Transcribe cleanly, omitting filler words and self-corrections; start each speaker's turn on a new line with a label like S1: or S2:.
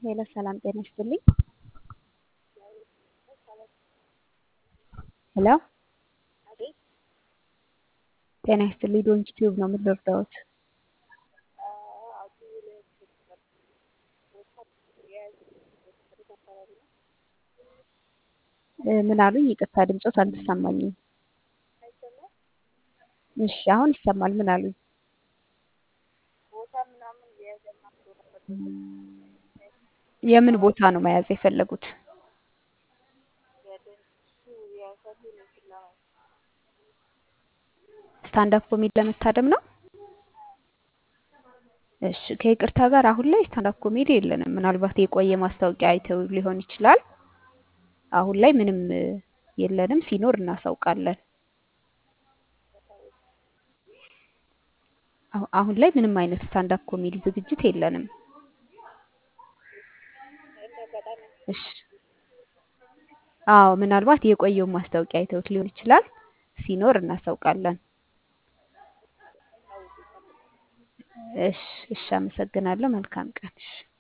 S1: ሄሎ ሰላም ጤና ይስጥልኝ። ሄሎ ጤና ይስጥልኝ። ዶንኪ ቲዩብ ነው የምትረዳውት? ምን አሉኝ? ይቅርታ ድምፆት አልተሰማኝም። እሺ አሁን ይሰማል። ምን አሉኝ? የምን ቦታ ነው መያዝ የፈለጉት? ስታንዳፕ ኮሜዲ ለመታደም ነው? እሺ ከይቅርታ ጋር አሁን ላይ ስታንዳፕ ኮሜዲ የለንም። ምናልባት የቆየ ማስታወቂያ አይተው ሊሆን ይችላል። አሁን ላይ ምንም የለንም። ሲኖር እናሳውቃለን። አሁን ላይ ምንም አይነት ስታንዳፕ ኮሜዲ ዝግጅት የለንም። እሺ አዎ ምናልባት የቆየውን ማስታወቂያ አይተውት ሊሆን ይችላል። ሲኖር እናሳውቃለን። እሺ እሺ አመሰግናለሁ። መልካም ቀን። እሺ